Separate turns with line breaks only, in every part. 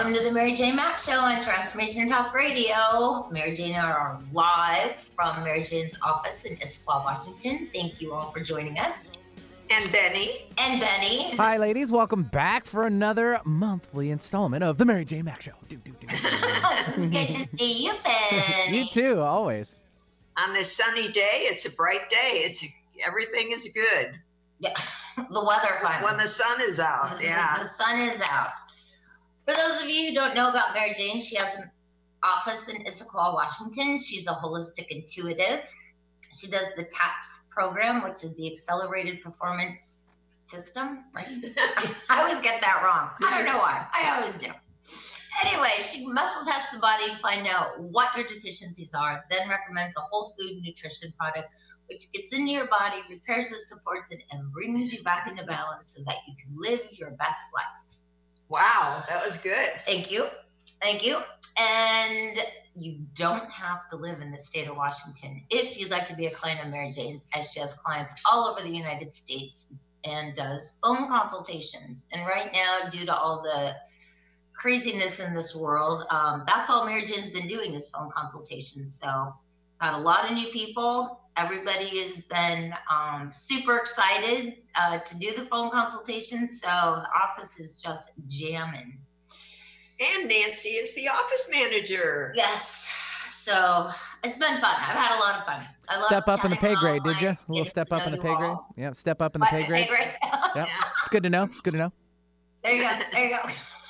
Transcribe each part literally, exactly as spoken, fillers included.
Welcome to the Mary Jane Mack Show on Transformation Talk Radio. Mary Jane are live from Mary Jane's office in Issaquah, Washington. Thank you all for joining us.
And Benny.
And Benny.
Hi, ladies. Welcome back for another monthly installment of the Mary Jane Mack Show. Do, do, do.
Good to see you, Benny.
You too, always.
On this sunny day, it's a bright day. It's everything is good.
Yeah, the weather finally.
When the sun is out,
the,
yeah.
The sun is out. For those of you who don't know about Mary Jane, she has an office in Issaquah, Washington. She's a holistic intuitive. She does the TAPS program, which is the Accelerated Performance System. Right? I always get that wrong. I don't know why. I always do. Anyway, she muscle tests the body to find out what your deficiencies are, then recommends a whole food nutrition product, which gets into your body, repairs it, supports it, and brings you back into balance so that you can live your best life.
Wow, that was good.
Thank you. Thank you. And you don't have to live in the state of Washington if you'd like to be a client of Mary Jane's, as she has clients all over the United States and does phone consultations. And right now, due to all the craziness in this world, um, that's all Mary Jane's been doing is phone consultations. So got a lot of new people. Everybody has been um, super excited uh, to do the phone consultations. So the office is just jamming.
And Nancy is the office manager.
Yes. So it's been fun. I've had a lot of fun. I love
Step up in the pay grade, did you? A little
getting
step
to
up
know
in the
you
pay grade?
all.
Yeah, step up in the
What,
pay grade.
Pay grade?
Yep. It's good to know. It's good to know.
There you go. There you go.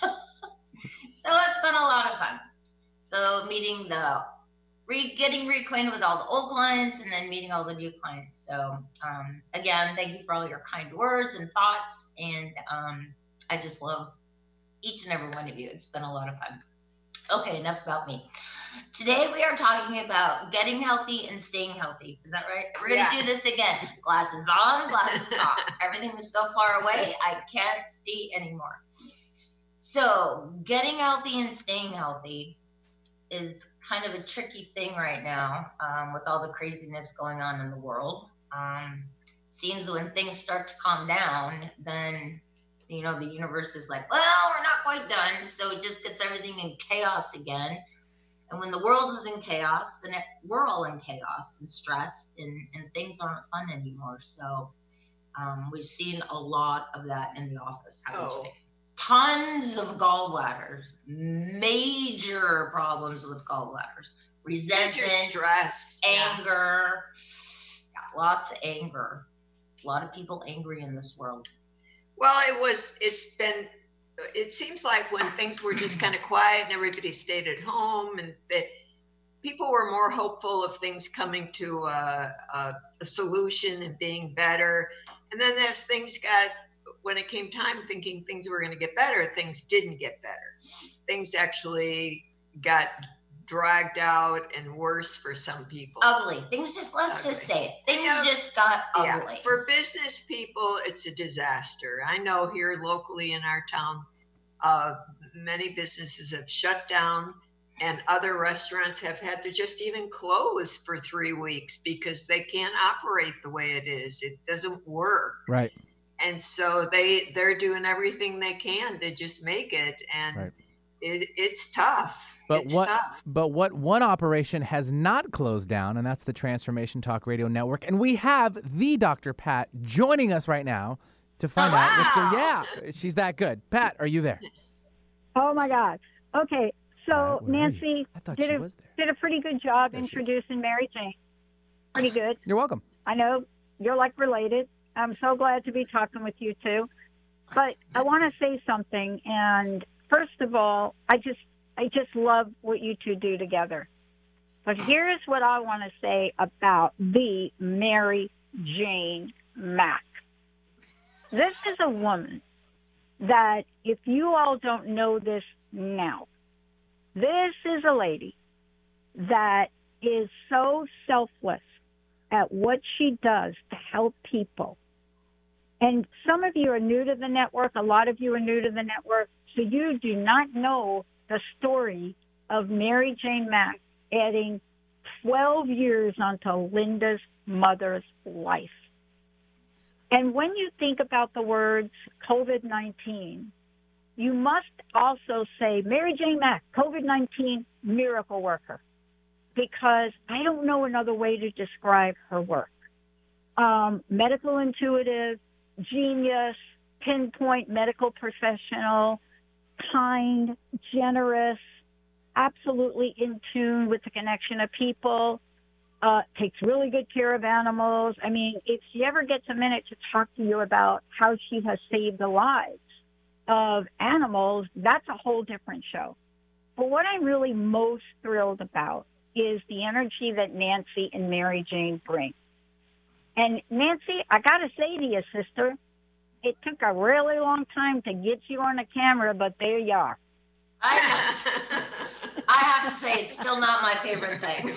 So it's been a lot of fun. So meeting the, re getting reacquainted with all the old clients and then meeting all the new clients. So um, again, thank you for all your kind words and thoughts. And um, I just love each and every one of you. It's been a lot of fun. Okay, enough about me. Today we are talking about getting healthy and staying healthy. Is that right? We're going to
Yeah.
do this again. Glasses on, glasses off. Everything is so far away, I can't see anymore. So getting healthy and staying healthy is kind of a tricky thing right now um, with all the craziness going on in the world. Um, seems when things start to calm down, then, you know, the universe is like, well, we're not quite done. So it just gets everything in chaos again. And when the world is in chaos, then it, we're all in chaos and stressed, and, and things aren't fun anymore. So um, we've seen a lot of that in the office.
Oh.
Tons of gallbladders, major problems with gallbladders, resentment,
Major stress. Yeah.
anger, yeah, lots of anger. A lot of people angry in this world.
Well, it was, it's been, it seems like when things were just kind of quiet and everybody stayed at home and that people were more hopeful of things coming to a, a, a solution and being better. And then as things got, when it came time thinking things were going to get better, things didn't get better. Things actually got dragged out and worse for some people.
Ugly. Things just, let's
Ugly.
just say it. Things
Yeah.
just got
Yeah,
ugly.
for business people, it's a disaster. I know here locally in our town, uh, many businesses have shut down and other restaurants have had to just even close for three weeks because they can't operate the way it is. It doesn't work.
Right.
And so they, they're doing everything they can to just make it. And
Right.
it, it's tough.
But
it's
what
tough.
but what one operation has not closed down, and that's the Transformation Talk Radio Network. And we have the Doctor Pat joining us right now to find
Oh,
out what's
wow.
going. Yeah, she's that good. Pat, are you there?
Oh my God. Okay, so
Uh, where are you?
Nancy
I thought
did
she
a
was there.
did a pretty good job
There she is.
introducing Mary Jane. Pretty good.
You're welcome.
I know you're like related. I'm so glad to be talking with you too. But I want to say something. And first of all, I just I just love what you two do together. But here's what I want to say about the Mary Jane Mack. This is a woman that, if you all don't know this now, this is a lady that is so selfless at what she does to help people. And some of you are new to the network. A lot of you are new to the network. So you do not know the story of Mary Jane Mack adding twelve years onto Linda's mother's life. And when you think about the words COVID nineteen, you must also say Mary Jane Mack, COVID nineteen miracle worker, because I don't know another way to describe her work. Um, medical intuitive, genius, pinpoint medical professional, kind, generous, absolutely in tune with the connection of people, uh, takes really good care of animals. I mean, if she ever gets a minute to talk to you about how she has saved the lives of animals, that's a whole different show. But what I'm really most thrilled about is the energy that Nancy and Mary Jane bring. And Nancy, I got to say to you, sister, it took a really long time to get you on the camera, but there you are.
I have, I have to say, it's still not my favorite thing.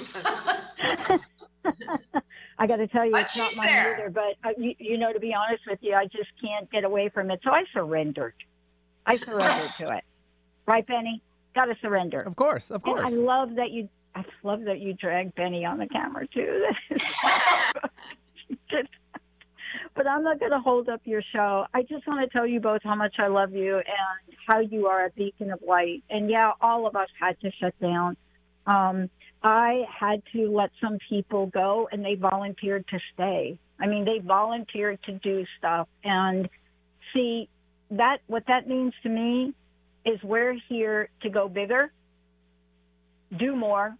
I got to tell you,
But
it's not
she's
mine
there.
either. But, uh, you, you know, to be honest with you, I just can't get away from it. So I surrendered. I surrendered to it. Right, Benny? Got to surrender.
Of course, of course.
And I love that you. I love that you dragged Benny on the camera too. But I'm not going to hold up your show. I just want to tell you both how much I love you and how you are a beacon of light. And yeah, all of us had to shut down. Um, I had to let some people go, and they volunteered to stay. I mean, they volunteered to do stuff. And see, that what that means to me is we're here to go bigger, do more,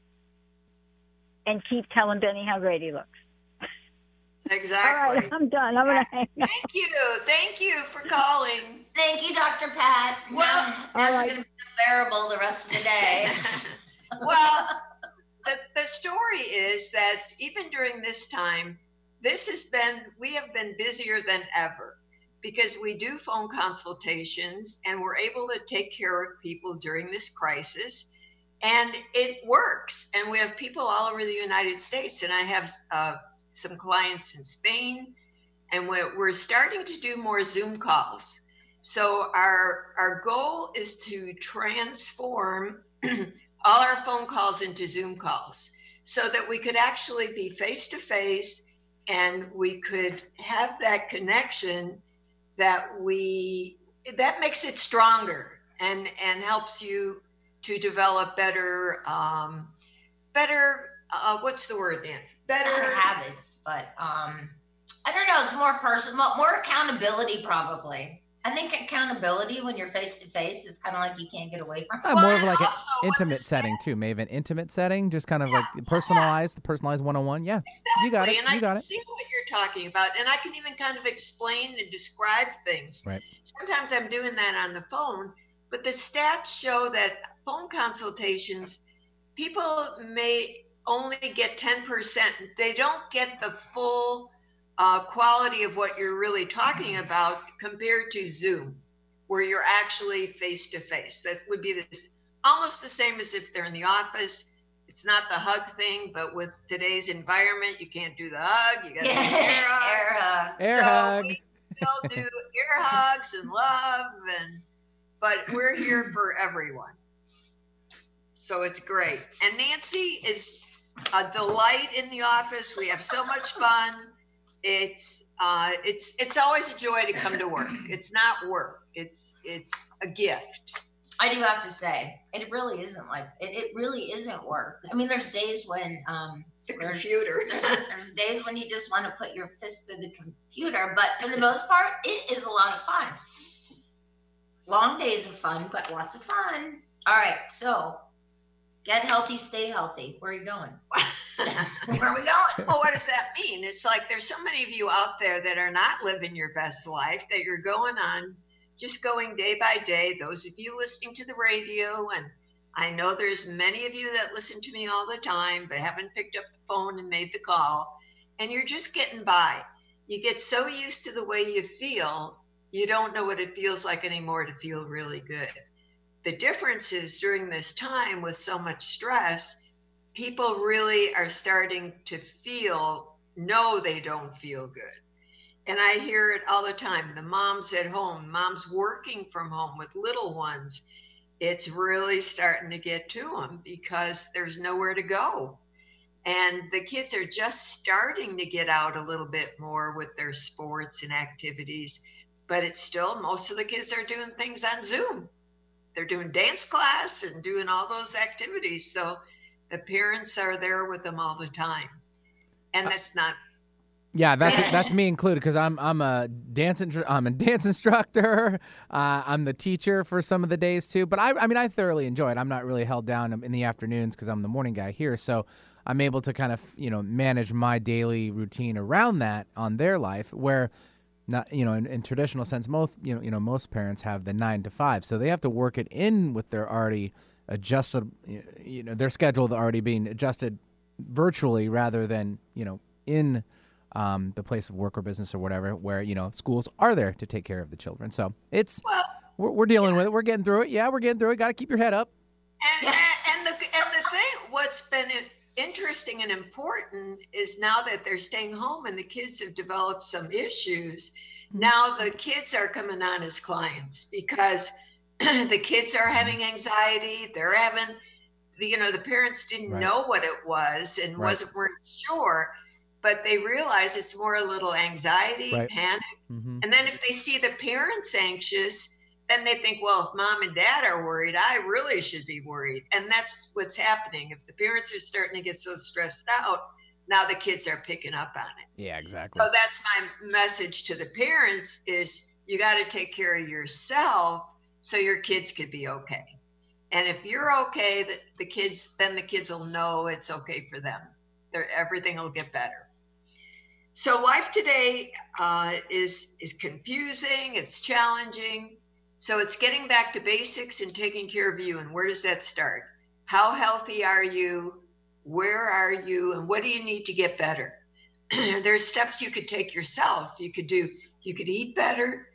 and keep telling Benny how great he looks.
Exactly.
All right, I'm done. I'm going to hang up.
Thank you. Thank you for calling.
Thank you, Doctor Pat.
Well,
now, now
all
she's
right.
going to be unbearable the rest of the day.
Well, the, the story is that even during this time, this has been, we have been busier than ever because we do phone consultations and we're able to take care of people during this crisis. And it works. And we have people all over the United States. And I have uh, some clients in Spain. And we're, we're starting to do more Zoom calls. So our, our goal is to transform all our phone calls into Zoom calls so that we could actually be face-to-face and we could have that connection that we, that makes it stronger and, and helps you to develop better, um, better, uh, what's the word, Dan? Better
Better habits, but um, I don't know. It's more personal, more accountability, probably. I think accountability when you're face to face is kind of like you can't get away from.
Uh, more of
Well,
like an
also what
intimate
this
setting
is-
too, Maven. Intimate setting, just kind of
Yeah,
like personalized, the personalized one-on-one. Yeah,
Exactly.
you got it.
And I
You got
can
it.
see what you're talking about. And I can even kind of explain and describe things.
Right.
Sometimes I'm doing that on the phone, but the stats show that phone consultations, people may only get ten percent. They don't get the full uh, quality of what you're really talking about compared to Zoom, where you're actually face to face. That would be this almost the same as if they're in the office. It's not the hug thing, but with today's environment, you can't do the hug. You got to do the air hug.
Air hug.
Air
so
hug.
we still do ear hugs and love, and but we're here for everyone. So it's great. And Nancy is a delight in the office. We have so much fun. It's uh, it's it's always a joy to come to work. It's not work. It's it's a gift.
I do have to say, it really isn't like it. It really isn't work. I mean, there's days when um,
The
There's-
computer.
there's there's days when you just want to put your fist through the computer, but for the most part, it is a lot of fun. Long days of fun, but lots of fun. All right, so get healthy, stay healthy. Where are you going? Where are we going?
Well, what does that mean? It's like there's so many of you out there that are not living your best life, that you're going on, just going day by day. Those of you listening to the radio, and I know there's many of you that listen to me all the time, but haven't picked up the phone and made the call, and you're just getting by. You get so used to the way you feel, you don't know what it feels like anymore to feel really good. The difference is during this time with so much stress, people really are starting to feel, know they don't feel good. And I hear it all the time. The moms at home, moms working from home with little ones, it's really starting to get to them because there's nowhere to go. And the kids are just starting to get out a little bit more with their sports and activities. but it's still, most of the kids are doing things on Zoom. They're doing dance class and doing all those activities. So the parents are there with them all the time. And that's not.
Yeah, that's that's me included, because I'm I'm a dance intru- I'm a dance instructor. Uh, I'm the teacher for some of the days too. But I I mean I thoroughly enjoy it. I'm not really held down in the afternoons because I'm the morning guy here. So I'm able to kind of you know manage my daily routine around that on their life. Where not you know in, in traditional sense, most you know you know most parents have the nine to five, so they have to work it in with their already adjusted you know their schedule already being adjusted virtually rather than you know in. Um, the place of work or business or whatever, where, you know, schools are there to take care of the children. So it's,
Well,
we're, we're dealing
yeah.
with it. We're getting through it. Yeah, we're getting through it. Got to keep your head up.
And, and, and, the, and the thing, what's been interesting and important is now that they're staying home and the kids have developed some issues, now the kids are coming on as clients because the kids are having anxiety. They're having, you know, the parents didn't
Right.
know what it was and
Right.
wasn't weren't sure. But they realize it's more a little anxiety,
Right.
panic.
Mm-hmm.
And then if they see the parents anxious, then they think, well, if mom and dad are worried, I really should be worried. And that's what's happening. If the parents are starting to get so stressed out, now the kids are picking up on it.
Yeah, exactly.
So that's my message to the parents is you got to take care of yourself so your kids could be okay. And if you're okay, the, the kids, then the kids will know it's okay for them. They're, everything will get better. So life today uh, is is confusing, it's challenging. So it's getting back to basics and taking care of you. And where does that start? How healthy are you? Where are you? And what do you need to get better? There's steps you could take yourself. You could do, you could eat better.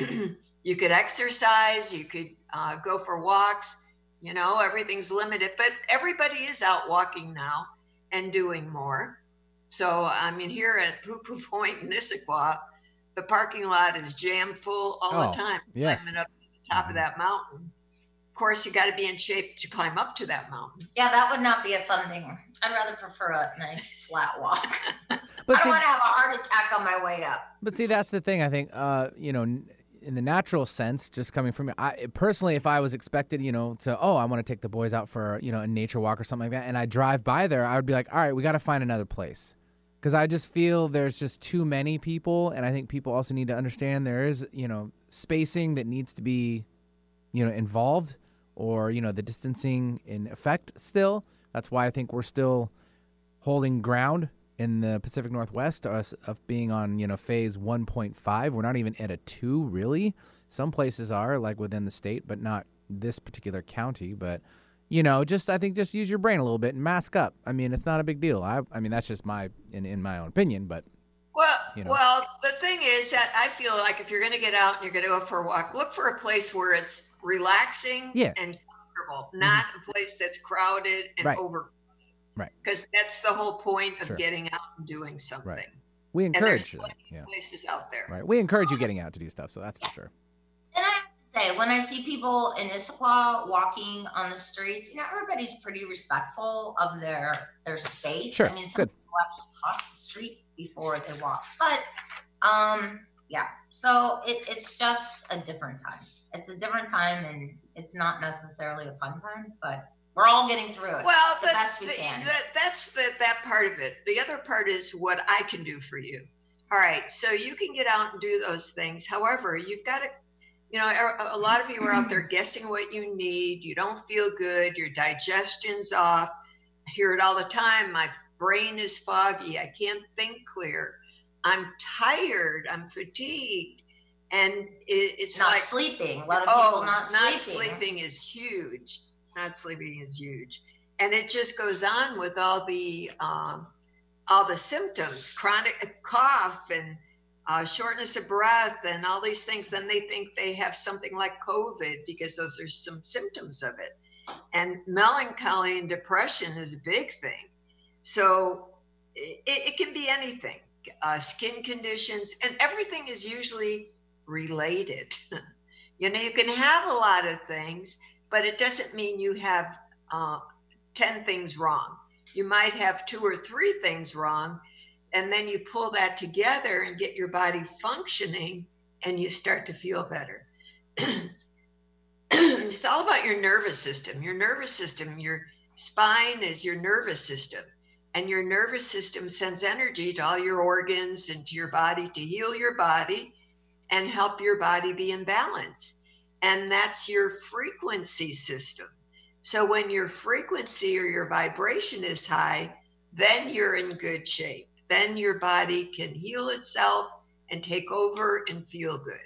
You could exercise. You could uh, go for walks. You know, everything's limited, but everybody is out walking now and doing more. So, I mean, here at Poo Poo Point in Issaquah, the parking lot is jammed full all
Oh,
the time.
yes.
Climbing up to the top of that mountain. Of course, you got to be in shape to climb up to that mountain.
Yeah, that would not be a fun thing. I'd rather prefer a nice flat walk.
But
I don't
see,
want to have a heart attack on my way up.
but see, that's the thing. I think, uh, you know, n- in the natural sense, just coming from I personally, if I was expected, you know, to oh, I want to take the boys out for you know a nature walk or something like that, and I drive by there, I would be like, all right, we got to find another place. Because I just feel there's just too many people, and I think people also need to understand there is, you know, spacing that needs to be, you know, involved, or, you know, the distancing in effect still. That's why I think we're still holding ground in the Pacific Northwest us of being on, you know, phase one point five. We're not even at a two, really. Some places are, like within the state, but not this particular county. But, you know, just I think just use your brain a little bit and mask up. I mean, it's not a big deal. I I mean, that's just my in, in my own opinion, but
Well,
you know.
well, the thing is that I feel like if you're going to get out and you're going to go for a walk, look for a place where it's relaxing
Yeah.
and comfortable, not a place that's crowded and
Right.
over.
Right.
Because that's the whole point of
Sure.
getting out and doing something.
Right. we
And there's
encourage you.
plenty
Yeah.
of places out there.
Right. We encourage you getting out to do stuff, so that's for sure.
And I have to say, when I see people in Issaquah walking on the streets, you know, everybody's pretty respectful of their their space.
Sure,
I mean, some
good.
people actually cross the street before they walk. But um, yeah. So it, it's just a different time. It's a different time, and it's not necessarily a fun time, but we're all getting through it.
Well,
the
that,
best we
the-
can.
that- that's the, that part of it. The other part is what I can do for you. All right, so you can get out and do those things. However, you've got to, you know, a, a lot of you are out there guessing what you need. You don't feel good. Your digestion's off. I hear it all the time. My brain is foggy. I can't think clear. I'm tired. I'm fatigued. And it, it's
not
like,
sleeping. A lot of people
oh,
not sleeping.
not sleeping is huge. Not sleeping is huge. And it just goes on with all the um, all the symptoms, chronic cough and uh, shortness of breath and all these things. Then they think they have something like COVID because those are some symptoms of it. And melancholy and depression is a big thing. So it, it can be anything, uh, skin conditions, and everything is usually related. You know, you can have a lot of things, but it doesn't mean you have uh, ten things wrong. You might have two or three things wrong, and then you pull that together and get your body functioning, and you start to feel better. It's all about your nervous system. Your nervous system, your spine is your nervous system. And your nervous system sends energy to all your organs and to your body to heal your body and help your body be in balance. And that's your frequency system. So when your frequency or your vibration is high, then you're in good shape. Then your body can heal itself and take over and feel good.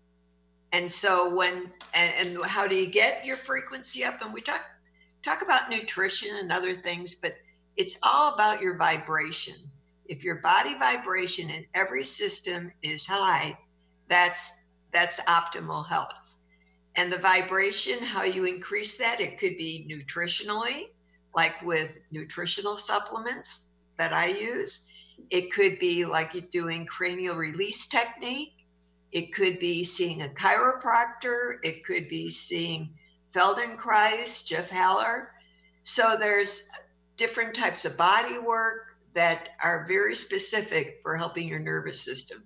And so when, and, and how do you get your frequency up? And we talk, talk about nutrition and other things, but it's all about your vibration. If your body vibration in every system is high, that's, that's optimal health. And the vibration, how you increase that, it could be nutritionally, like with nutritional supplements that I use. It could be like you're doing cranial release technique. It could be seeing a chiropractor. It could be seeing Feldenkrais, Jeff Haller. So there's different types of body work that are very specific for helping your nervous system.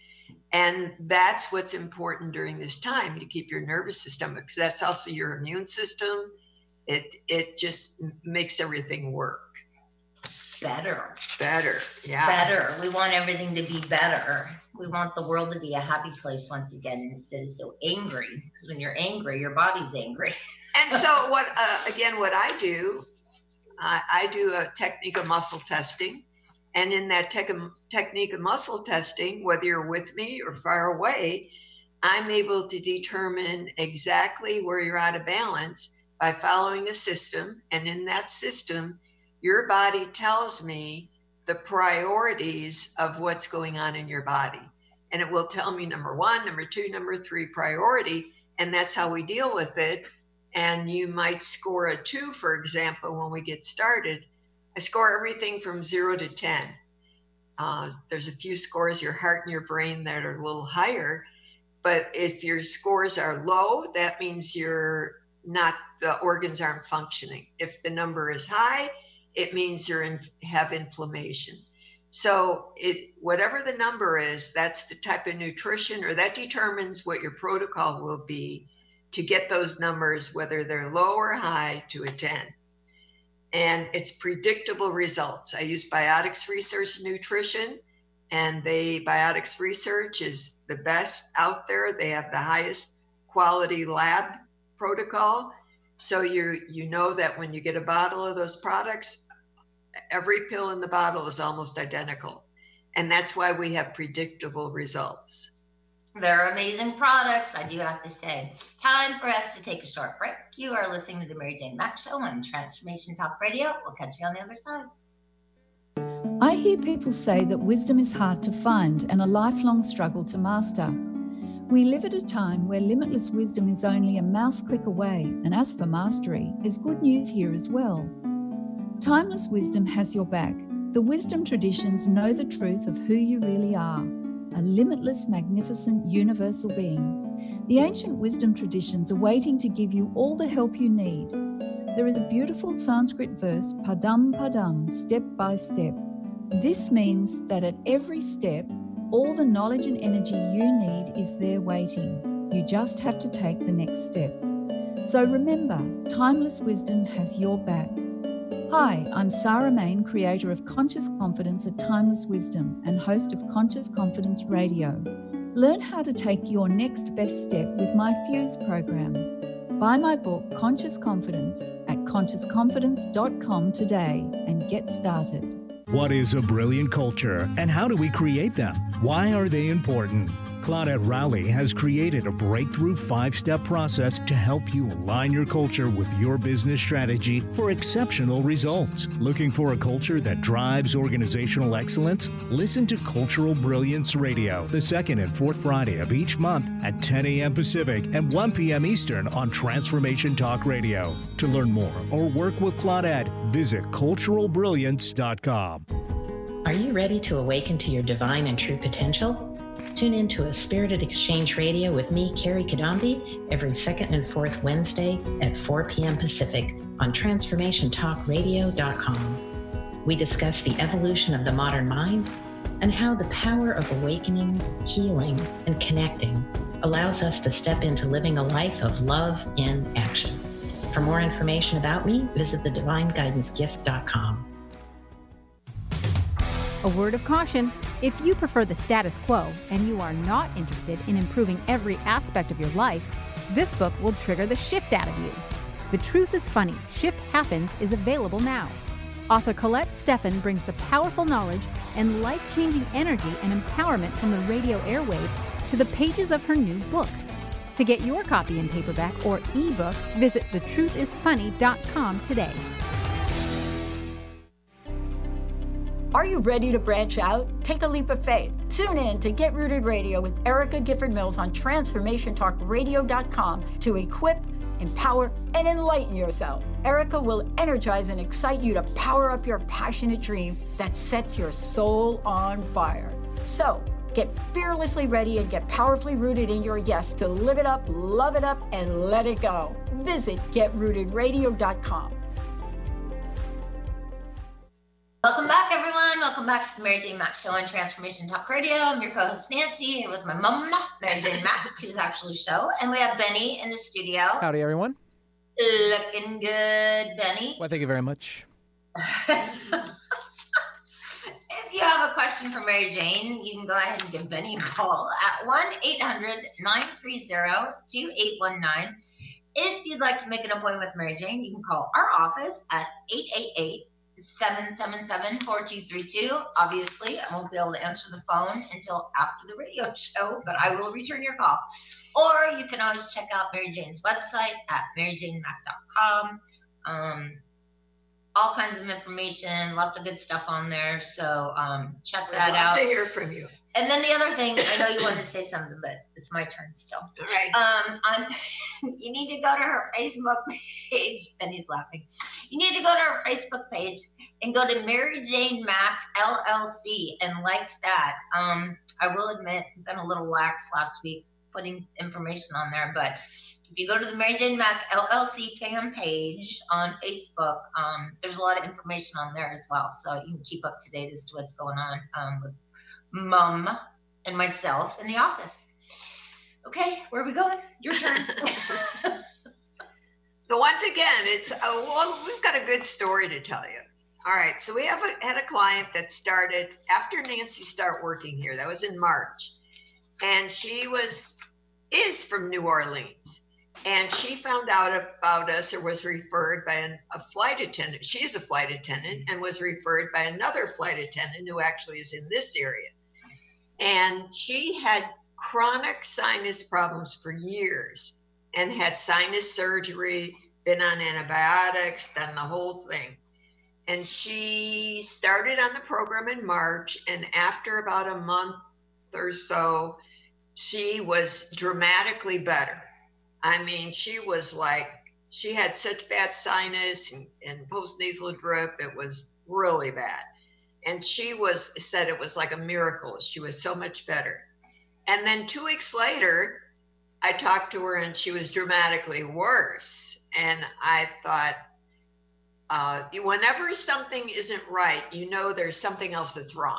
And that's what's important during this time, to keep your nervous system, because that's also your immune system. It it just makes everything work.
Better.
Better, yeah.
Better. We want everything to be better. We want the world to be a happy place once again, instead of so angry. Because when you're angry, your body's angry.
And so what, uh, again, what I do, uh, I do a technique of muscle testing. And in that tech- technique of muscle testing, whether you're with me or far away, I'm able to determine exactly where you're out of balance by following a system. And in that system, your body tells me the priorities of what's going on in your body. And it will tell me number one, number two, number three priority. And that's how we deal with it. And you might score a two, for example, when we get started. I score everything from zero to ten. Uh, there's a few scores, your heart and your brain, that are a little higher. But if your scores are low, that means you're not, the organs aren't functioning. If the number is high, it means you're in, have inflammation. So it, whatever the number is, that's the type of nutrition, or that determines what your protocol will be to get those numbers, whether they're low or high, to a ten. And it's predictable results. I use Biotics Research Nutrition, and they, Biotics Research is the best out there. They have the highest quality lab protocol. So you you know that when you get a bottle of those products, every pill in the bottle is almost identical. And that's why we have predictable results.
They're amazing products, I do have to say. Time for us to take a short break. You are listening to the Mary Jane Mack Show on Transformation Talk Radio. We'll catch you on the other side.
I hear people say that wisdom is hard to find and a lifelong struggle to master. We live at a time where limitless wisdom is only a mouse click away, and as for mastery, there's good news here as well. Timeless wisdom has your back. The wisdom traditions know the truth of who you really are, a limitless, magnificent, universal being. The ancient wisdom traditions are waiting to give you all the help you need. There is a beautiful Sanskrit verse, padam padam, step by step. This means that at every step, all the knowledge and energy you need is there waiting. You just have to take the next step. So remember, timeless wisdom has your back. Hi, I'm Sarah Main, creator of Conscious Confidence at Timeless Wisdom and host of Conscious Confidence Radio. Learn how to take your next best step with my Fuse program. Buy my book, Conscious Confidence, at conscious confidence dot com today and get started.
What is a brilliant culture, and how do we create them? Why are they important? Claudette Rowley has created a breakthrough five-step process to help you align your culture with your business strategy for exceptional results. Looking for a culture that drives organizational excellence? Listen to Cultural Brilliance Radio, the second and fourth Friday of each month at ten a.m. Pacific and one p.m. Eastern on Transformation Talk Radio. To learn more or work with Claudette, visit cultural brilliance dot com.
Are you ready to awaken to your divine and true potential? Tune in to A Spirited Exchange Radio with me, Carrie Kadambi, every second and fourth Wednesday at four p.m. Pacific on transformation talk radio dot com. We discuss the evolution of the modern mind and how the power of awakening, healing, and connecting allows us to step into living a life of love in action. For more information about me, visit the divine guidance gift dot com.
A word of caution: if you prefer the status quo and you are not interested in improving every aspect of your life, this book will trigger the shift out of you. The Truth is Funny, Shift Happens is available now. Author Colette Steffen brings the powerful knowledge and life-changing energy and empowerment from the radio airwaves to the pages of her new book. To get your copy in paperback or ebook, visit the truth is funny dot com today.
Are you ready to branch out? Take a leap of faith. Tune in to Get Rooted Radio with Erica Gifford Mills on transformation talk radio dot com to equip, empower, and enlighten yourself. Erica will energize and excite you to power up your passionate dream that sets your soul on fire. So, get fearlessly ready and get powerfully rooted in your yes to live it up, love it up, and let it go. Visit get rooted radio dot com.
Welcome back, everyone. Welcome back to the Mary Jane Mack Show on Transformation Talk Radio. I'm your co-host, Nancy, here with my mom, Mary Jane Mack, who's actually show. And we have Benny in the studio.
Howdy, everyone.
Looking good, Benny.
Well, thank you very much.
If you have a question for Mary Jane, you can go ahead and give Benny a call at one eight hundred nine three zero two eight one nine. If you'd like to make an appointment with Mary Jane, you can call our office at eight eight eight, seven seven seven, four two three two. Obviously, I won't be able to answer the phone until after the radio show, but I will return your call. Or you can always check out Mary Jane's website at mary jane mack dot com. Um, all kinds of information, lots of good stuff on there. So um, check that
I'd
out.
love to hear from you.
And then the other thing, I know you wanted to say something, but it's my turn still.
All right.
Um, on, you need to go to her Facebook page. Penny's laughing. You need to go to her Facebook page and go to Mary Jane Mack L L C and like that. Um, I will admit, I've been a little lax last week putting information on there, but if you go to the Mary Jane Mack L L C fan page on Facebook, um, there's a lot of information on there as well. So you can keep up to date as to what's going on um, with Mom and myself in the office. Okay, where are we going? Your turn.
So once again, it's uh, well, we've got a good story to tell you. All right, so we have a, had a client that started after Nancy started working here. That was in March, and she was is from New Orleans. And she found out about us or was referred by an, a flight attendant. She is a flight attendant and was referred by another flight attendant who actually is in this area. And she had chronic sinus problems for years and had sinus surgery, been on antibiotics, done the whole thing. And she started on the program in March. And after about a month or so, she was dramatically better. I mean, she was like, she had such bad sinus and, and postnasal drip. It was really bad. And she was said it was like a miracle. She was so much better. And then two weeks later, I talked to her and she was dramatically worse. And I thought, uh, whenever something isn't right, you know there's something else that's wrong.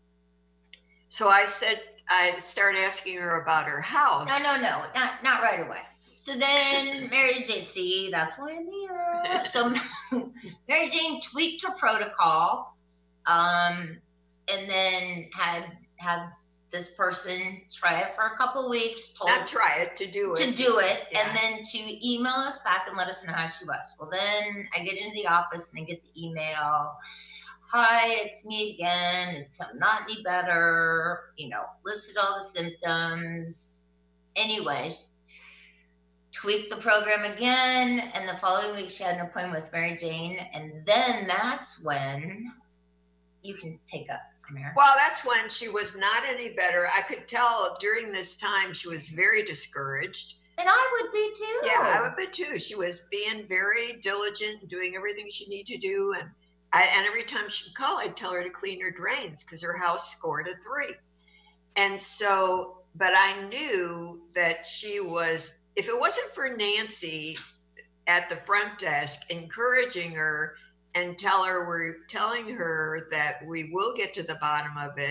So I said, I started asking her about her house.
No, no, no, not not right away. So then Mary Jane, see, that's why I'm here. So Mary Jane tweaked her protocol, um, and then had had this person try it for a couple of weeks. Told
Not try it, to do it.
To do it,
Yeah.
and then to email us back and let us know how she was. Well, then I get into the office and I get the email. Hi, it's me again. It's I'm not any better. You know, listed all the symptoms. Anyway, tweaked the program again, and the following week she had an appointment with Mary Jane, and then that's when you can take up from here.
Well, that's when she was not any better. I could tell during this time she was very discouraged.
And I would be too.
Yeah, I would be too. She was being very diligent and doing everything she needed to do. And I, and every time she'd call, I'd tell her to clean her drains because her house scored a three. And so, but I knew that she was, if it wasn't for Nancy at the front desk encouraging her and tell her, we're telling her that we will get to the bottom of it,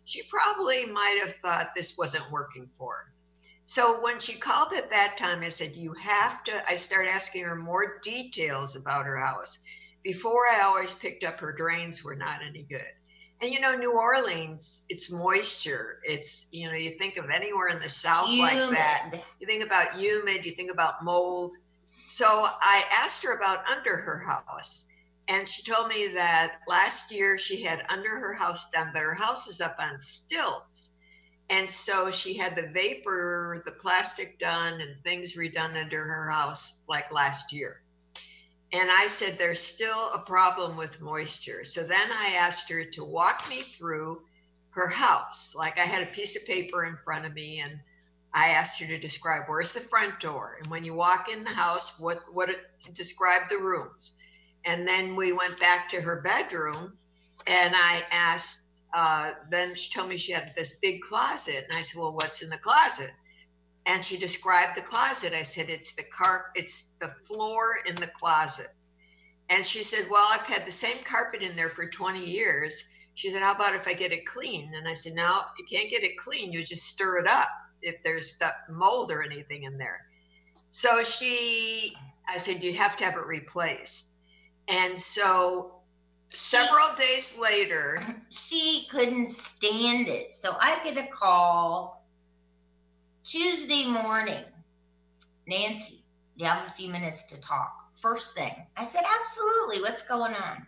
she probably might have thought this wasn't working for her. So when she called at that time, I said, you have to, I started asking her more details about her house. Before, I always picked up her drains were not any good. And, you know, New Orleans, it's moisture. It's, you know, you think of anywhere in the South
Humid.
like that. You think about humid, you think about mold. So I asked her about under her house. And she told me that last year she had under her house done, but her house is up on stilts. And so she had the vapor, the plastic done and things redone under her house like last year. And I said, there's still a problem with moisture. So then I asked her to walk me through her house. Like I had a piece of paper in front of me and I asked her to describe where's the front door. And when you walk in the house, what, what it, describe the rooms. And then we went back to her bedroom and I asked, Uh, then she told me she had this big closet. And I said, well, what's in the closet? And she described the closet. I said, it's the car, it's the floor in the closet. And she said, well, I've had the same carpet in there for twenty years. She said, how about if I get it clean? And I said, no, you can't get it clean. You just stir it up if there's stuff, mold or anything in there. So she, I said, you have to have it replaced. And so several she, days later,
she couldn't stand it. So I get a call Tuesday morning. Nancy, do you have a few minutes to talk? First thing. I said, absolutely. What's going on?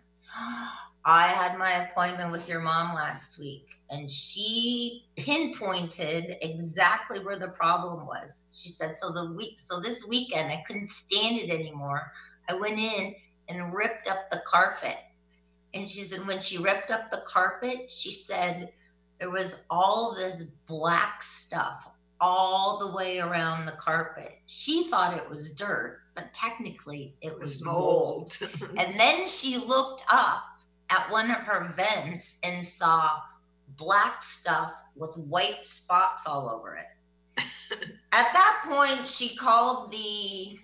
I had my appointment with your mom last week and she pinpointed exactly where the problem was. She said, so the week, so this weekend I couldn't stand it anymore. I went in and ripped up the carpet. And she said, when she ripped up the carpet, she said there was all this black stuff all the way around the carpet. She thought it was dirt, but technically it was mold. And then she looked up at one of her vents and saw black stuff with white spots all over it. At that point, she called the,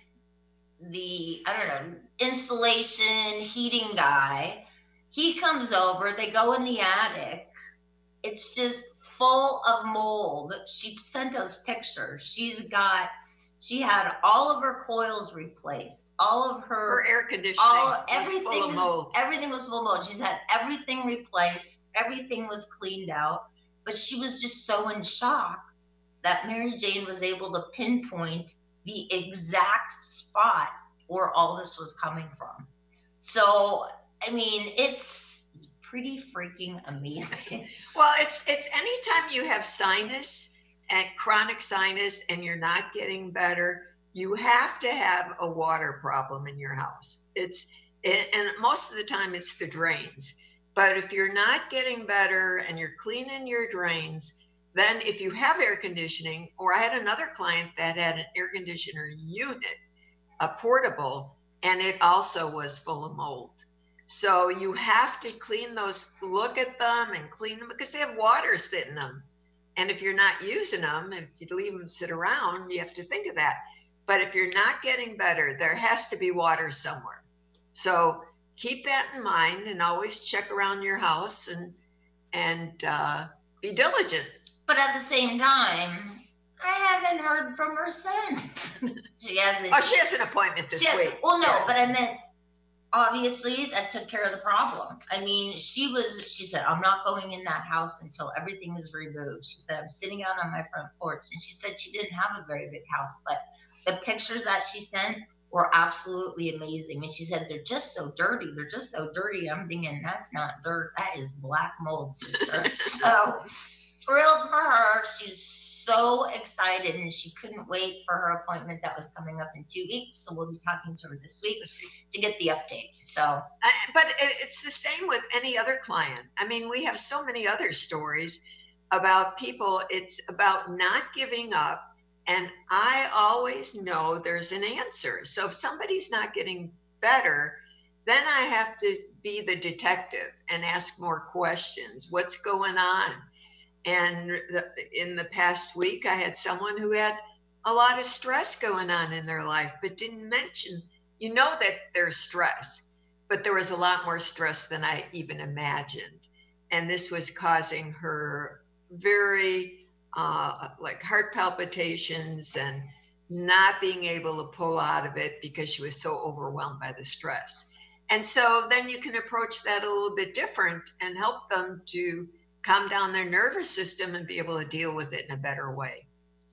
the, I don't know, insulation heating guy. He comes over, they go in the attic. It's just full of mold. She sent us pictures. She's got, she had all of her coils replaced, all of her,
her air conditioning,
all, everything,
was full of mold.
Everything was full of mold. She's had everything replaced. Everything was cleaned out. But she was just so in shock that Mary Jane was able to pinpoint the exact spot where all this was coming from. So, I mean, it's, it's pretty freaking amazing.
Well, it's it's anytime you have sinus and chronic sinus and you're not getting better, you have to have a water problem in your house. It's it, and most of the time it's the drains. But if you're not getting better and you're cleaning your drains, then if you have air conditioning, or I had another client that had an air conditioner unit, a portable, and it also was full of mold. So you have to clean those, look at them and clean them because they have water sitting in them. And if you're not using them, if you leave them sit around, you have to think of that. But if you're not getting better, there has to be water somewhere. So keep that in mind and always check around your house and and uh, be diligent.
But at the same time, I haven't heard from her since. She hasn't.
Oh, she has an appointment this
has,
week.
Well, no,
yeah.
but I meant, obviously that took care of the problem. I mean, she was, she said, I'm not going in that house until everything is removed. She said, I'm sitting out on my front porch. And she said she didn't have a very big house, but the pictures that she sent were absolutely amazing. And she said, they're just so dirty. They're just so dirty. I'm thinking, that's not dirt. That is black mold, sister. So thrilled for her. She's so excited and she couldn't wait for her appointment that was coming up in two weeks. So we'll be talking to her this week to get the update. So,
uh, but it's the same with any other client. I mean, we have so many other stories about people. It's about not giving up. And I always know there's an answer. So if somebody's not getting better, then I have to be the detective and ask more questions. What's going on? And the, in the past week, I had someone who had a lot of stress going on in their life, but didn't mention, you know that there's stress, but there was a lot more stress than I even imagined. And this was causing her very uh, like heart palpitations and not being able to pull out of it because she was so overwhelmed by the stress. And so then you can approach that a little bit different and help them to calm down their nervous system and be able to deal with it in a better way.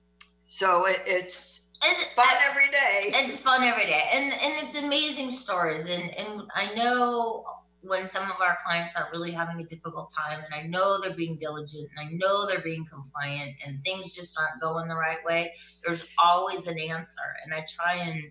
So it, it's, it's fun every day.
It's fun every day. And and it's amazing stories. And, and I know when some of our clients are really having a difficult time, and I know they're being diligent, and I know they're being compliant, and things just aren't going the right way, there's always an answer. And I try and,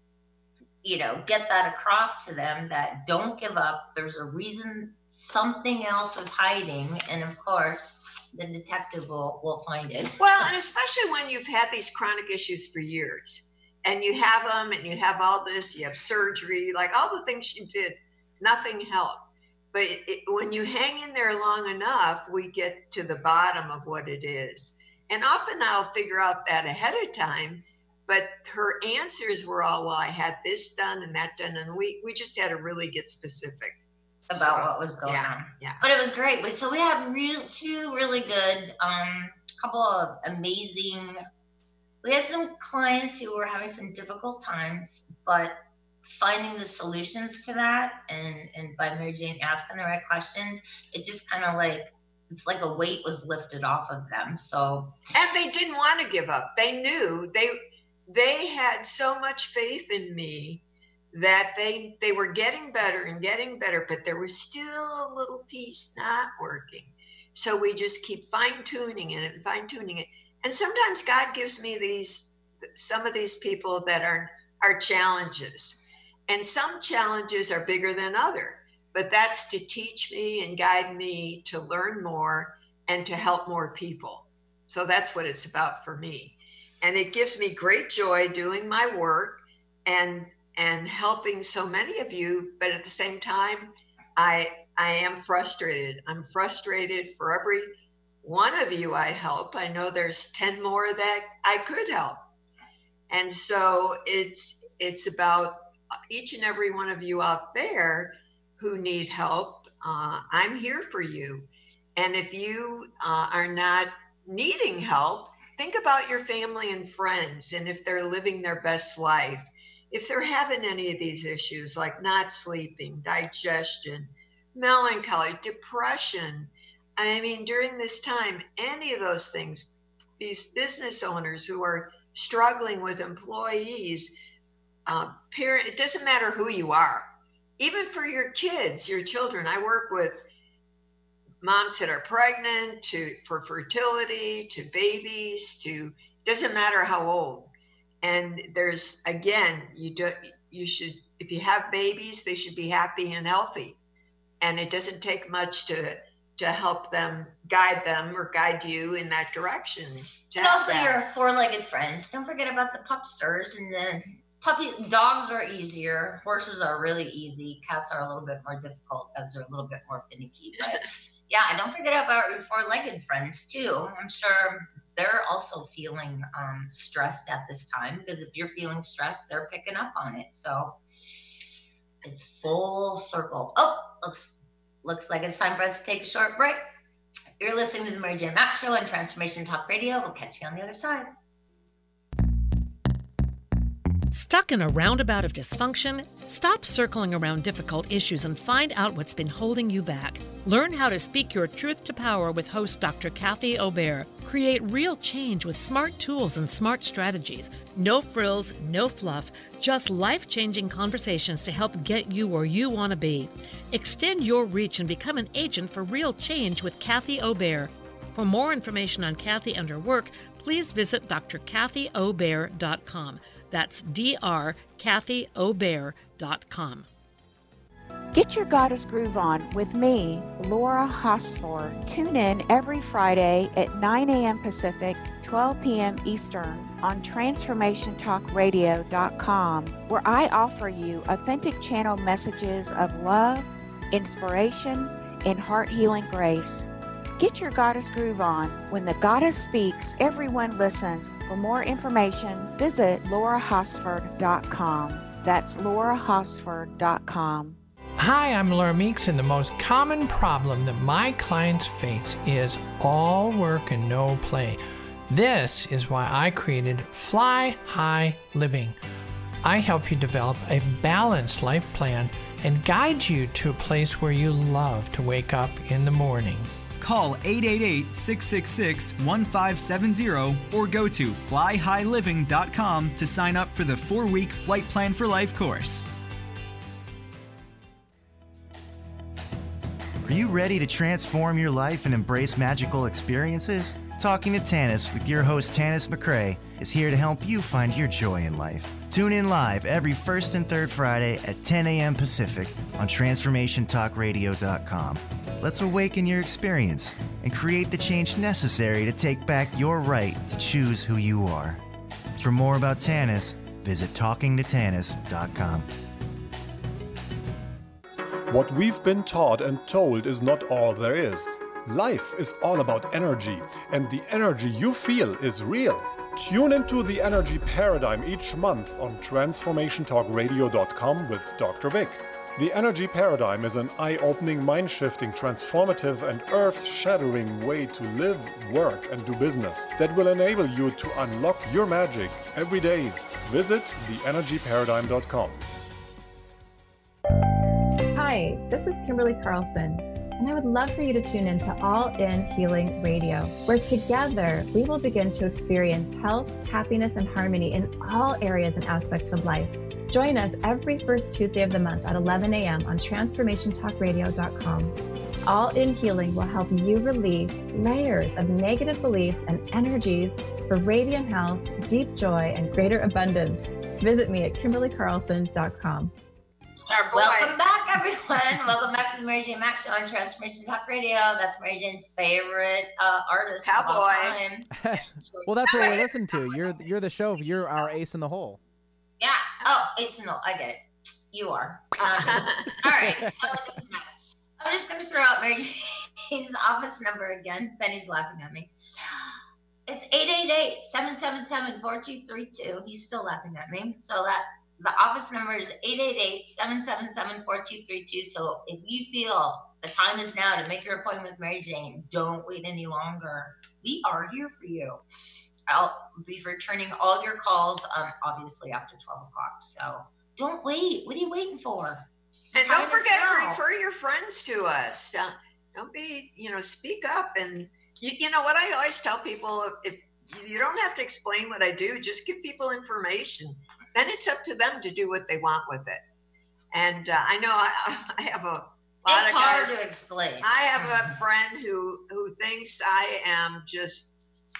you know, get that across to them that don't give up. There's a reason something else is hiding. And of course, the detective will, will find it.
Well, and especially when you've had these chronic issues for years and you have them and you have all this, you have surgery, like all the things you did, nothing helped. But it, it, when you hang in there long enough, we get to the bottom of what it is. And often I'll figure out that ahead of time, but her answers were all, well, I had this done and that done. And we, we just had to really get specific
about
so,
what was going
yeah,
on.
Yeah.
But it was great. So we had real, two really good, um, couple of amazing, we had some clients who were having some difficult times, but finding the solutions to that, and, and by Mary Jane asking the right questions, it just kind of like, it's like a weight was lifted off of them. So,
and they didn't want to give up. They knew they, they had so much faith in me that they they were getting better and getting better, but there was still a little piece not working. So we just keep fine-tuning it and fine-tuning it. And sometimes God gives me these, some of these people that are, are challenges. And some challenges are bigger than other, but that's to teach me and guide me to learn more and to help more people. So that's what it's about for me. And it gives me great joy doing my work and and helping so many of you, but at the same time, I I am frustrated. I'm frustrated for every one of you I help. I know there's ten more that I could help. And so it's it's about each and every one of you out there who need help. Uh, I'm here for you. And if you uh, are not needing help, think about your family and friends and if they're living their best life. If they're having any of these issues like not sleeping, digestion, melancholy, depression, I mean, during this time, any of those things, these business owners who are struggling with employees, uh, parent, it doesn't matter who you are, even for your kids, your children. I work with moms that are pregnant, to for fertility, to babies, to doesn't matter how old. And there's, again, you do, you should, if you have babies, they should be happy and healthy. And it doesn't take much to to help them, guide them or guide you in that direction.
And also that. Your four-legged friends. Don't forget about the pupsters. And then puppy, dogs are easier. Horses are really easy. Cats are a little bit more difficult as they're a little bit more finicky. But yeah, don't forget about your four-legged friends too. I'm sure they're also feeling um, stressed at this time, because if you're feeling stressed, they're picking up on it. So it's full circle. Oh, looks looks like it's time for us to take a short break. You're listening to the Mary Jane Mack Show on Transformation Talk Radio. We'll catch you on the other side.
Stuck in a roundabout of dysfunction? Stop circling around difficult issues and find out what's been holding you back. Learn how to speak your truth to power with host Doctor Kathy Obear. Create real change with smart tools and smart strategies. No frills, no fluff, just life-changing conversations to help get you where you want to be. Extend your reach and become an agent for real change with Kathy Obear. For more information on Kathy and her work, please visit d r kathy obear dot com. That's D R Kathy Obear dot com.
Get your Goddess Groove on with me, Laura Hosford. Tune in every Friday at nine a.m. Pacific, twelve p.m. Eastern on transformation talk radio dot com, where I offer you authentic channel messages of love, inspiration, and heart-healing grace. Get your Goddess Groove on. When the Goddess speaks, everyone listens. For more information, visit laura hosford dot com. That's laura hosford dot com.
Hi, I'm Laura Meeks, and the most common problem that my clients face is all work and no play. This is why I created Fly High Living. I help you develop a balanced life plan and guide you to a place where you love to wake up in the morning.
Call eight eight eight, six six six, one five seven zero or go to fly high living dot com to sign up for the four-week Flight Plan for Life course.
Are you ready to transform your life and embrace magical experiences? Talking to Tanis with your host Tanis McCray is here to help you find your joy in life. Tune in live every first and third Friday at ten a.m. Pacific on transformation talk radio dot com. Let's awaken your experience and create the change necessary to take back your right to choose who you are. For more about Tanis, visit talking to tanis dot com.
What we've been taught and told is not all there is. Life is all about energy, and the energy you feel is real. Tune into the Energy Paradigm each month on transformation talk radio dot com with Doctor Vic. The Energy Paradigm is an eye-opening, mind-shifting, transformative, and earth-shattering way to live, work, and do business that will enable you to unlock your magic every day. Visit the energy paradigm dot com.
Hi, this is Kimberly Carlson, and I would love for you to tune in to All In Healing Radio, where together we will begin to experience health, happiness, and harmony in all areas and aspects of life. Join us every first Tuesday of the month at eleven a.m. on transformation talk radio dot com. All In Healing will help you release layers of negative beliefs and energies for radiant health, deep joy, and greater abundance. Visit me at kimberly carlson dot com.
Welcome back, everyone. Welcome back to the Mary Jane Max Show on Transformation Talk Radio. That's Mary Jane's favorite uh, artist.
Cowboy.
Of all time.
Well, that's what we listen to. You're you're the show. You're our ace in the hole.
Yeah. Oh, ace in the hole. I get it. You are. Um, all right. Oh, it doesn't matter. I'm just going to throw out Mary Jane's office number again. Benny's laughing at me. It's eight eight eight, seven seven seven, four two three two. He's still laughing at me. So that's the office number is eight eight eight, seven seven seven, four two three two. So if you feel the time is now to make your appointment with Mary Jane, don't wait any longer. We are here for you. I'll be returning all your calls, um, obviously after twelve o'clock. So don't wait. What are you waiting for?
And
Time
don't forget
is
to
now.
refer your friends to us. Don't, don't be, you know, speak up. And you, you know what I always tell people, if you don't have to explain what I do, just give people information. Then it's up to them to do what they want with it. And uh, I know I, I have a lot
It's
of
hard
guys.
to explain.
I have a friend who who thinks I am just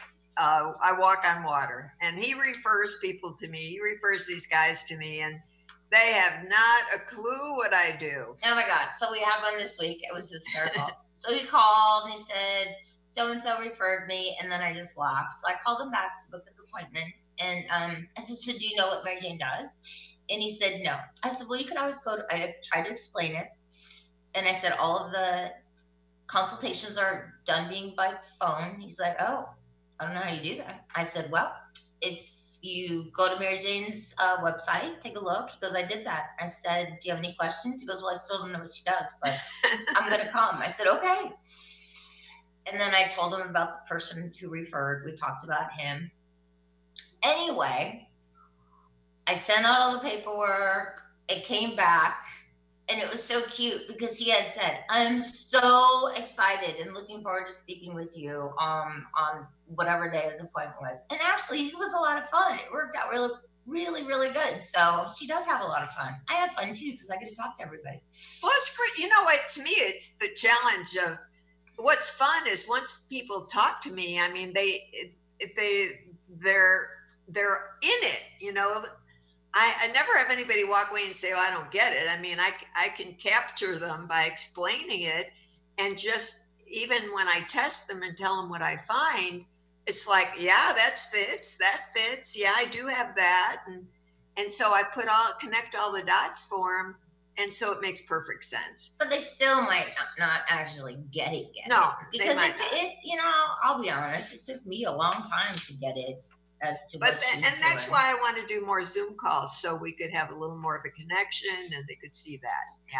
uh, I walk on water, and he refers people to me. He refers these guys to me, and they have not a clue what I do.
Oh my God. So we had one this week. It was hysterical. So he called and he said, so-and-so referred me. And then I just laughed. So I called him back to book his appointment. And um, I said, so do you know what Mary Jane does? And he said, no. I said, well, you could always go to, I tried to explain it. And I said, all of the consultations are done being by phone. He's like, oh, I don't know how you do that. I said, well, if you go to Mary Jane's uh, website, take a look. He goes, I did that. I said, do you have any questions? He goes, well, I still don't know what she does, but I'm going to come. I said, okay. And then I told him about the person who referred. We talked about him. Anyway, I sent out all the paperwork. It came back. And it was so cute because he had said, I'm so excited and looking forward to speaking with you um, on whatever day his appointment was. And actually, it was a lot of fun. It worked out really, really, really good. So she does have a lot of fun. I have fun too because I get to talk to everybody.
Well, it's great. You know what? To me, it's the challenge of what's fun is once people talk to me, I mean, they, they, they're, they're in it, you know. I, I never have anybody walk away and say, oh, I don't get it. I mean, I, I can capture them by explaining it. And just even when I test them and tell them what I find, it's like, yeah, that fits, that fits. Yeah, I do have that. And and so I put all, connect all the dots for them. And so it makes perfect sense.
But they still might not, not actually get it yet.
No,
because
they
it,
might not.
it, you know, I'll be honest, it took me a long time to get it. As to
But
what
then,
she's
and that's
doing.
why I want to do more Zoom calls so we could have a little more of a connection and they could see that. Yeah.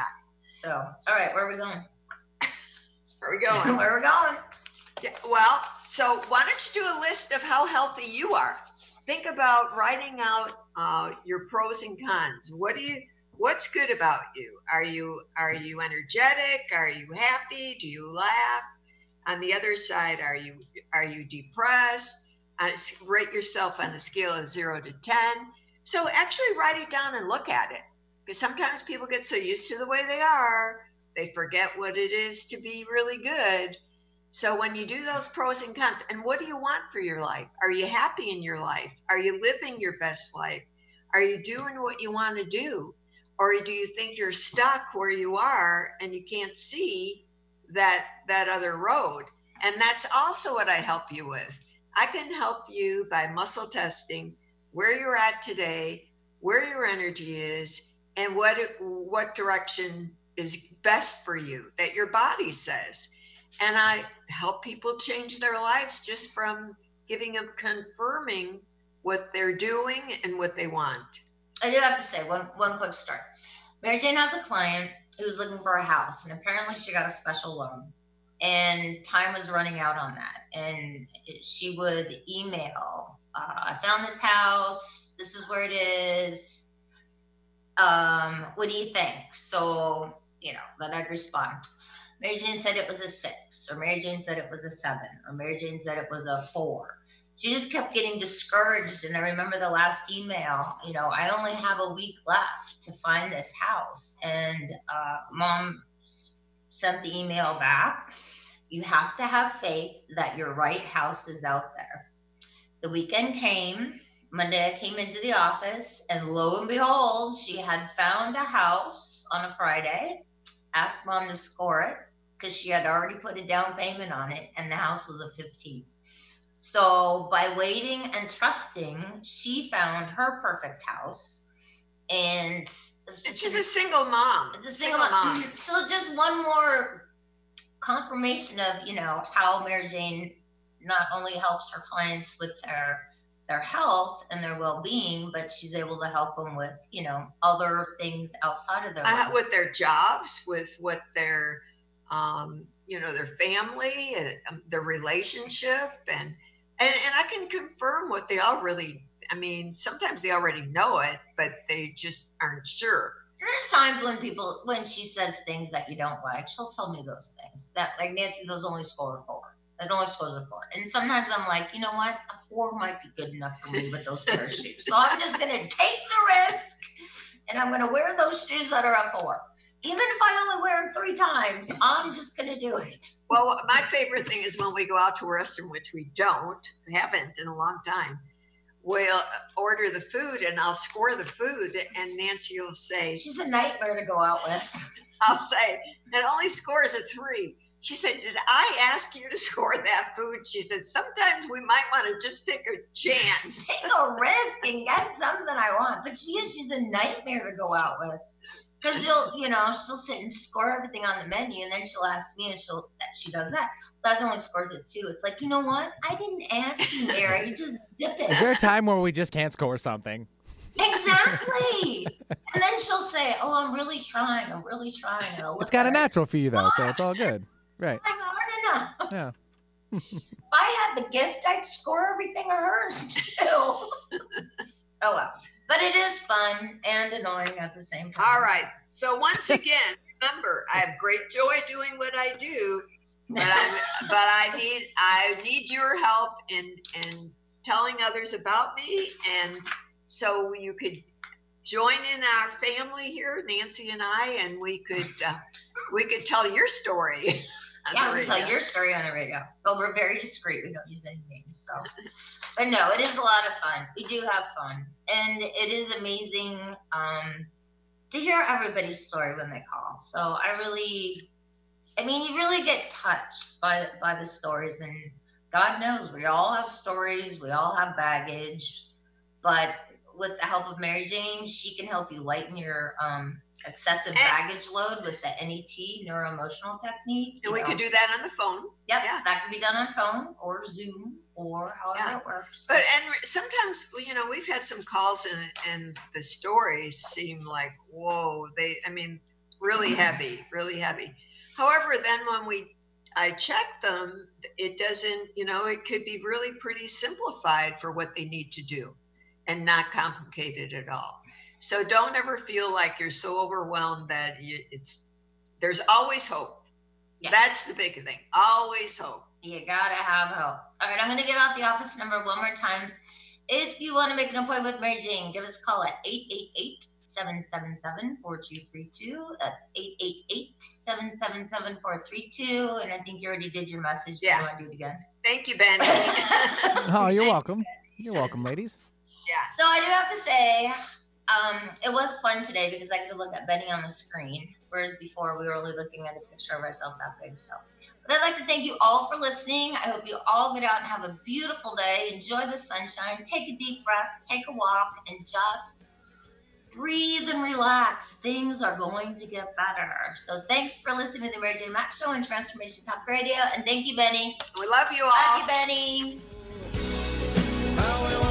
So, all right, where are we going?
Where are we going?
Where are we going?
Yeah, well, so why don't you do a list of how healthy you are? Think about writing out uh, your pros and cons. What do you? What's good about you? Are you are you energetic? Are you happy? Do you laugh? On the other side, are you are you depressed? Uh, rate yourself on a scale of zero to ten. So actually write it down and look at it, because sometimes people get so used to the way they are, they forget what it is to be really good. So when you do those pros and cons, and what do you want for your life? Are you happy in your life? Are you living your best life? Are you doing what you want to do? Or do you think you're stuck where you are and you can't see that that other road? And that's also what I help you with. I can help you by muscle testing where you're at today, where your energy is, and what it, what direction is best for you that your body says. And I help people change their lives just from giving them, confirming what they're doing and what they want.
I do have to say one one quick story. Mary Jane has a client who's looking for a house, and apparently she got a special loan, and time was running out on that. And she would email, uh, I found this house, this is where it is, um, what do you think? So, you know, then I'd respond. Mary Jane said it was a six, or Mary Jane said it was a seven, or Mary Jane said it was a four. She just kept getting discouraged. And I remember the last email, you know, I only have a week left to find this house. And uh, Mom s- sent the email back. You have to have faith that your right house is out there. The weekend came. Monday, I came into the office, and lo and behold, she had found a house on a Friday, asked Mom to score it because she had already put a down payment on it, and the house was a fifteen. So by waiting and trusting, she found her perfect house. And
she's a single mom.
It's a single, single mom. mom. So just one more confirmation of, you know, how Mary Jane not only helps her clients with their their health and their well-being, but she's able to help them with, you know, other things outside of their
uh,
life.
With their jobs, with what their, um, you know, their family, uh, their relationship, and And, and I can confirm what they already, I mean, sometimes they already know it, but they just aren't sure.
There's times when people, when she says things that you don't like, she'll tell me those things. That, like, Nancy, those only score a four. That only scores a four. And sometimes I'm like, you know what? A four might be good enough for me with those pair of shoes. So I'm just going to take the risk, and I'm going to wear those shoes that are a four. Even if I only wear them three times, I'm just going to do it.
Well, my favorite thing is when we go out to a restaurant, which we don't, haven't in a long time, we'll order the food and I'll score the food, and Nancy will say,
she's a nightmare to go out with.
I'll say, it only scores a three. She said, did I ask you to score that food? She said, sometimes we might want to just take a chance.
Take a risk and get something I want. But she is, she's a nightmare to go out with. Because she'll, you know, she'll sit and score everything on the menu, and then she'll ask me, and she'll, she does that. That only scores it too. It's like, you know what? I didn't ask you, Mary. You just dip it.
Is there a time where we just can't score something?
Exactly. And then she'll say, oh, I'm really trying. I'm really trying. And I'll look
It's kind of
at her.
natural for you, though, so it's all good. Right.
I'm hard enough.
Yeah.
If I had the gift, I'd score everything of hers too. Oh, well. But it is fun and annoying at the same time.
All right. So once again, remember, I have great joy doing what I do, but I but I need I need your help in in telling others about me, and so you could join in our family here, Nancy and I, and we could uh, we could tell your story.
Yeah, we tell your story on the radio, but we're very discreet. We don't use any names, so. But no, it is a lot of fun. We do have fun, and it is amazing um, to hear everybody's story when they call. So I really, I mean, you really get touched by by the stories, and God knows we all have stories, we all have baggage, but with the help of Mary Jane, she can help you lighten your um, excessive baggage load with the N E T, neuroemotional technique.
And we know. Could do that on the phone.
Yep,
yeah.
That can be done on phone or Zoom or however
yeah.
it works.
But and sometimes, you know, we've had some calls and and the stories seem like, whoa, they, I mean, really heavy, really heavy. However, then when we I check them, it doesn't, you know, it could be really pretty simplified for what they need to do and not complicated at all. So don't ever feel like you're so overwhelmed that you, it's, there's always hope. Yeah. That's the big thing. Always hope.
You gotta have hope. All right, I'm gonna give out the office number one more time. If you want to make an appointment with Mary Jane, give us a call at eight eight eight, seven seven seven, four two three two. That's eight eight eight, seven seven seven, four three two. And I think you already did your message.
Yeah.
You want to do it again?
Thank you, Ben.
Oh, you're welcome. You're welcome, ladies.
Yeah. So I do have to say, um, it was fun today because I could look at Benny on the screen, whereas before we were only looking at a picture of ourselves that big. So, but I'd like to thank you all for listening. I hope you all get out and have a beautiful day. Enjoy the sunshine. Take a deep breath. Take a walk, and just breathe and relax. Things are going to get better. So thanks for listening to the Mary Jane Mack Show and Transformation Talk Radio. And thank you, Benny.
We love you all.
Love you, Benny.